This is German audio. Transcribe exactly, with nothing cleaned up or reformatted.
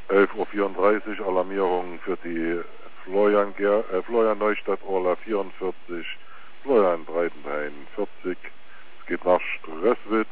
elf Uhr vierunddreißig Alarmierung für die Florian, Ger äh, Florian Neustadt Orla vierundvierzig, Florian Breitenhain vierzig. Es geht nach Stresswitz